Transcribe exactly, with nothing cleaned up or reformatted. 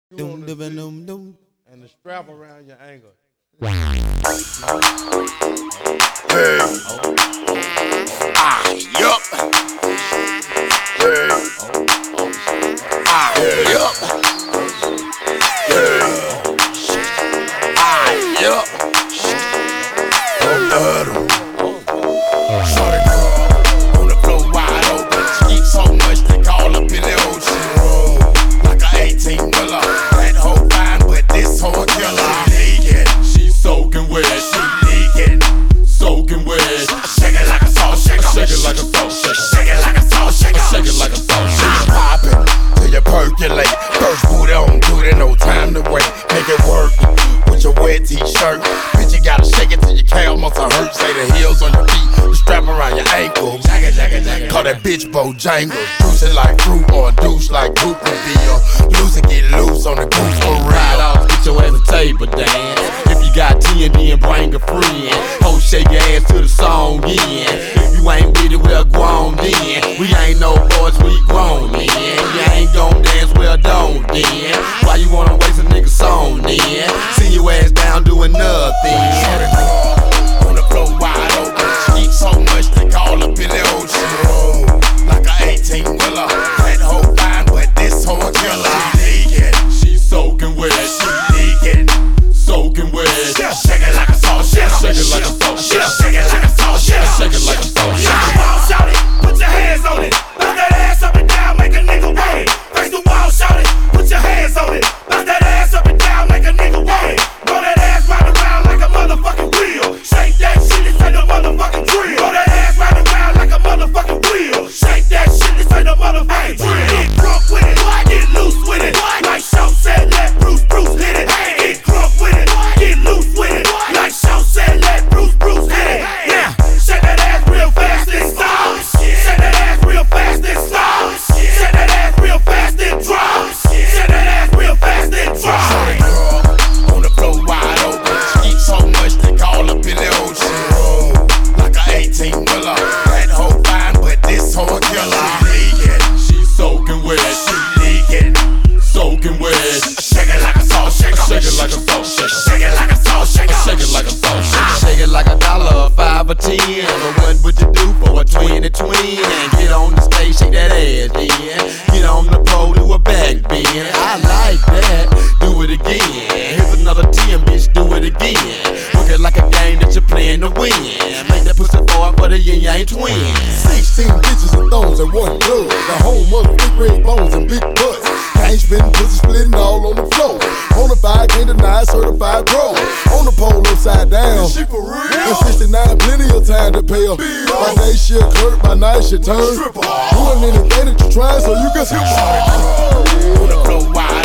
Doom, doom, doom, doom. And the strap around your ankle. Hey. Ah, yup. Hey. Ah, yup. Hey. Ah, yup. Shorty girl on the floor wide open. She eat so much they call up in the ocean. Like a eighteen wheeler. That hoe fine, but this hoe a killer. She soaking wet, she leaking, soaking wet. Shake it like a salt shaker, shake it like a salt shaker, shake it like a salt shaker, shake it like a salt shaker. Poppin' till you percolate. First booty on duty, no time to wait. Make it work with your wet t-shirt. Bitch, you gotta shake it till your calf muscle hurt. Say the heels on your feet, the strap around your ankle. Jagga, jagga, jagga. Call that bitch Bojangles. Juice it like fruit or a douche like Goop would be. Loose and get loose on the goose for real. Ride off, get your ass a table dance. If you got T and D and bring a friend, ho, shake your ass to the song in. If you ain't with it, well, go on then. We ain't no boys, we grown then. You ain't gon' dance, well, don't then. Why you wanna waste a nigga song then? See your ass down doing nothing. On the floor wide open. She eat so much they call up in the ocean. Like a eighteen wheeler. That hoe fine, but this hoe a killer. She leaking, She soaking wet, she leaking, soaking wet. shake it like a salt shaker, Shake it like a salt shaker, shake it like a salt shaker, shake it like a salt Face shaker. the wall, shout it, put your hands on it. Bounce that ass up and down, make a nigga wait. Face the wall, shout it, put your hands on it. Bounce that ass up and down, make a nigga wait. Roll that ass round around like a motherfucking wheel. Shake that shit, this ain't no motherfucking drill. Roll that ass round around like a motherfucking wheel. Shake that shit, this ain't no motherfucking drill. Get drunk with it, get loose with it. Like Shaw said, let Bruce Bruce hit it. Get drunk with it, get loose with it. Like Shaw said, let Bruce Bruce hit it. Yeah, shake that ass real fast and stop. Shake that ass real fast and stop. Shake that ass real fast and drop. Shake that ass real fast and drop. Shorty girl on the floor wide open. She eat so much they call up in the ocean. Like a eighteen wheeler. That hoe fine, but this hoe a killer. She soaking wet, She leaking, soaking wet. shake it like a salt shaker. Shake it like a salt shaker, Shake it like a salt shaker. shake it like a salt shaker. Shake it like a dollar, a five or ten. But what would you do for a twenty twin? And get on the stage, shake that ass then. Get on the pole, do a back bend. I like that, do it again. Here's another ten, bitch, do it again. Look it like a game that you're playing to win. Make that pussy forward for the yin yang twins. Sixteen bitches and thongs and one blood. The home of big red bones and big butts. Gang spitting, pussy splitting all on the floor. Bonafide, can't deny, certified pro. On the pole upside down. She for real. In sixty-nine, plenty of time to pay her. By day she'll clerk, by night she'll turn. Doing anything that you try so you can see. On the floor wide